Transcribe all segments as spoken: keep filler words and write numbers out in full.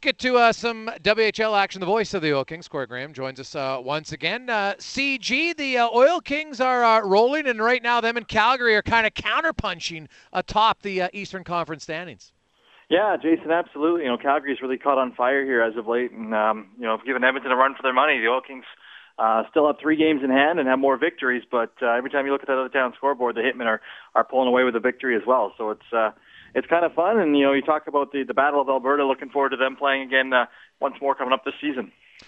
get to uh, some W H L action. The voice of the Oil Kings, Corey Graham, joins us uh, once again. Uh, C G, the uh, Oil Kings are uh, rolling, and right now them and Calgary are kind of counterpunching atop the uh, Eastern Conference standings. Yeah, Jason, absolutely. You know, Calgary's really caught on fire here as of late, and um, you know, given Edmonton a run for their money. The Oil Kings uh, still have three games in hand and have more victories, but uh, every time you look at that other town scoreboard, the Hitmen are, are pulling away with a victory as well. So it's uh, it's kind of fun, and you know, you talk about the the Battle of Alberta. Looking forward to them playing again uh, once more coming up this season.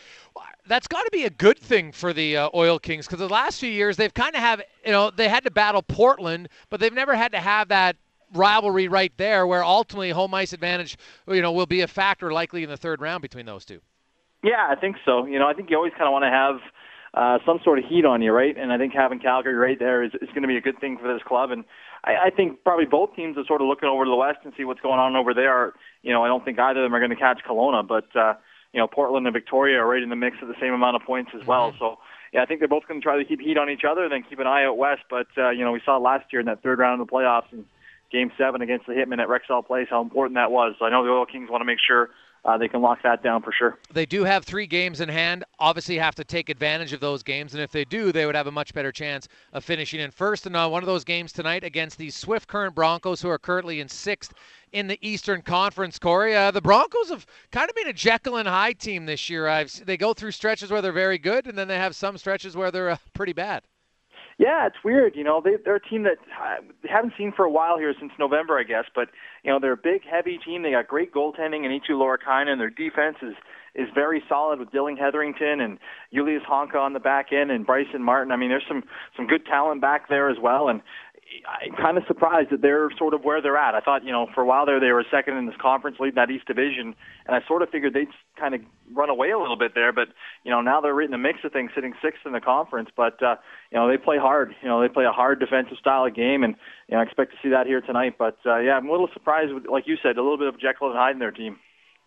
That's got to be a good thing for the uh, Oil Kings, because the last few years they've kind of have, you know, they had to battle Portland, but they've never had to have that rivalry right there where ultimately home ice advantage, you know, will be a factor likely in the third round between those two. Yeah, I think so. You know, I think you always kind of want to have uh, some sort of heat on you, right? And I think having Calgary right there is, is going to be a good thing for this club. And I, I think probably both teams are sort of looking over to the West and see what's going on over there. You know, I don't think either of them are going to catch Kelowna, but, uh, you know, Portland and Victoria are right in the mix at the same amount of points as well. Mm-hmm. So, yeah, I think they're both going to try to keep heat on each other and then keep an eye out West. But, uh, you know, we saw last year in that third round of the playoffs and Game seven against the Hitmen at Rexall Place, how important that was. So I know the Oil Kings want to make sure uh, they can lock that down for sure. They do have three games in hand, obviously have to take advantage of those games, and if they do, they would have a much better chance of finishing in first. And uh, one of those games tonight against the Swift Current Broncos, who are currently in sixth in the Eastern Conference, Corey. Uh, the Broncos have kind of been a Jekyll and Hyde team this year. I've, they go through stretches where they're very good, and then they have some stretches where they're uh, pretty bad. Yeah, it's weird. You know, they, they're a team that uh, they haven't seen for a while here since November, I guess. But, you know, they're a big, heavy team. They got great goaltending in Eetu Lorakainen. Their defense is, is very solid with Dylan Hetherington and Julius Honka on the back end and Bryson Martin. I mean, there's some, some good talent back there as well. And I'm kind of surprised that they're sort of where they're at. I thought, you know, for a while there they were second in this conference, leading that East Division, and I sort of figured they'd kind of run away a little bit there. But, you know, now they're right in the mix of things, sitting sixth in the conference. But, uh, you know, they play hard. You know, they play a hard defensive style of game, and, you know, I expect to see that here tonight. But, uh, yeah, I'm a little surprised with, like you said, a little bit of Jekyll and Hyde in their team.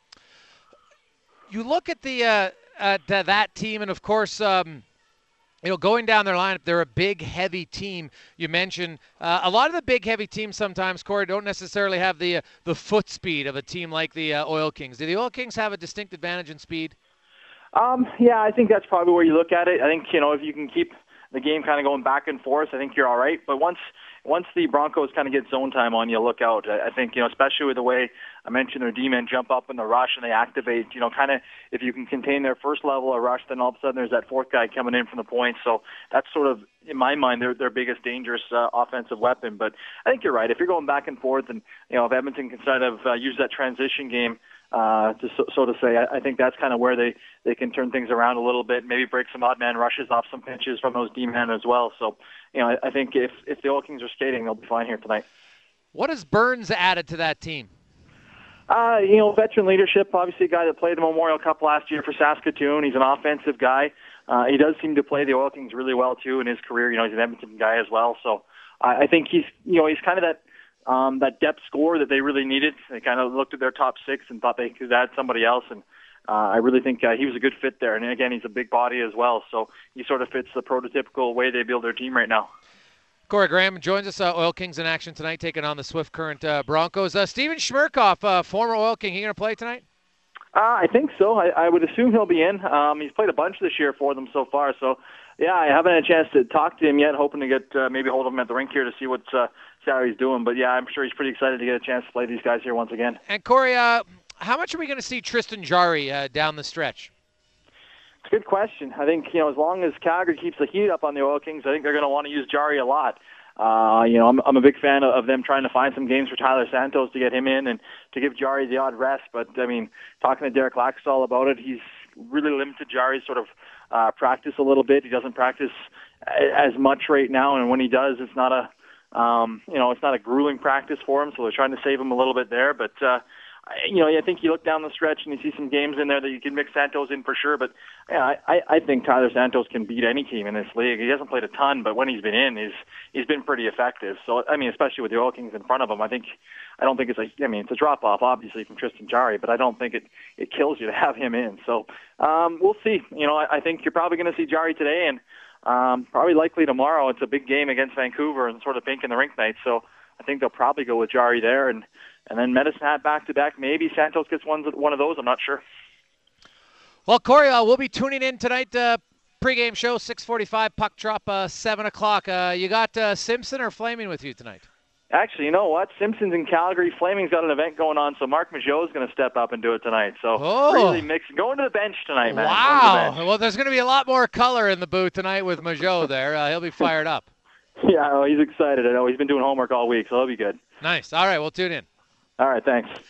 You look at the uh, at uh, that team, and, of course, um, you know, going down their lineup, they're a big, heavy team. You mentioned uh, a lot of the big, heavy teams sometimes, Corey, don't necessarily have the uh, the foot speed of a team like the uh, Oil Kings. Do the Oil Kings have a distinct advantage in speed? Um, yeah, I think that's probably where you look at it. I think, you know, if you can keep the game kind of going back and forth, I think you're all right. But once once the Broncos kind of get zone time on you, look out. I think, you know, especially with the way I mentioned their D-men jump up in the rush and they activate, you know, kind of if you can contain their first level of rush, then all of a sudden there's that fourth guy coming in from the point. So that's sort of, in my mind, their their biggest dangerous uh, offensive weapon. But I think you're right. If you're going back and forth and, you know, if Edmonton can sort of uh, use that transition game, Uh, to so, so to say, I, I think that's kind of where they, they can turn things around a little bit, maybe break some odd man rushes off some pitches from those D-men as well. So, you know, I, I think if, if the Oil Kings are skating, they'll be fine here tonight. What has Burns added to that team? Uh, you know, veteran leadership, obviously a guy that played the Memorial Cup last year for Saskatoon. He's an offensive guy. Uh, he does seem to play the Oil Kings really well, too, in his career. You know, he's an Edmonton guy as well. So I, I think he's, you know, he's kind of that, Um, that depth score that they really needed. They kind of looked at their top six and thought they could add somebody else, and uh, I really think uh, he was a good fit there. And again, he's a big body as well, so he sort of fits the prototypical way they build their team right now. Corey Graham joins us. Uh, Oil Kings in action tonight, taking on the Swift Current uh, Broncos. Uh, Steven Schmerkoff, uh, former Oil King, he going to play tonight? Uh, I think so. I, I would assume he'll be in. Um, he's played a bunch this year for them so far, so yeah, I haven't had a chance to talk to him yet, hoping to get uh, maybe hold of him at the rink here to see what uh, Sarri's doing. But yeah, I'm sure he's pretty excited to get a chance to play these guys here once again. And Corey, uh, how much are we going to see Tristan Jarry uh, down the stretch? It's a good question. I think, you know, as long as Calgary keeps the heat up on the Oil Kings, I think they're going to want to use Jarry a lot. Uh, you know, I'm, I'm a big fan of, of them trying to find some games for Tyler Santos to get him in and to give Jarry the odd rest. But, I mean, talking to Derek Laxall about it, he's really limited Jarry's sort of uh, practice a little bit. He doesn't practice as much right now, and when he does, it's not a, um, you know, it's not a grueling practice for him, so they're trying to save him a little bit there. But, uh, you know, I think you look down the stretch and you see some games in there that you can mix Santos in for sure. But yeah, I, I think Tyler Santos can beat any team in this league. He hasn't played a ton, but when he's been in, he's he's been pretty effective. So I mean, especially with the Oil Kings in front of him, I think I don't think it's a I mean it's a drop off obviously from Tristan Jarry, but I don't think it it kills you to have him in. So um, we'll see. You know, I, I think you're probably going to see Jarry today and um, probably likely tomorrow. It's a big game against Vancouver and sort of pink in the rink night. So I think they'll probably go with Jarry there and. and then Medicine Hat back-to-back. Maybe Santos gets one, one of those. I'm not sure. Well, Corey, uh, we'll be tuning in tonight. Uh, pregame show, six forty-five, puck drop, uh, seven o'clock. Uh, you got uh, Simpson or Flaming with you tonight? Actually, you know what? Simpson's in Calgary. Flaming's got an event going on, so Mark Majot is going to step up and do it tonight. So oh. really mixing. Going to the bench tonight, man. Wow. The well, there's going to be a lot more color in the booth tonight with Majot there. Uh, he'll be fired up. Yeah, well, he's excited. I know he's been doing homework all week, so he'll be good. Nice. All right, we'll tune in. All right, thanks.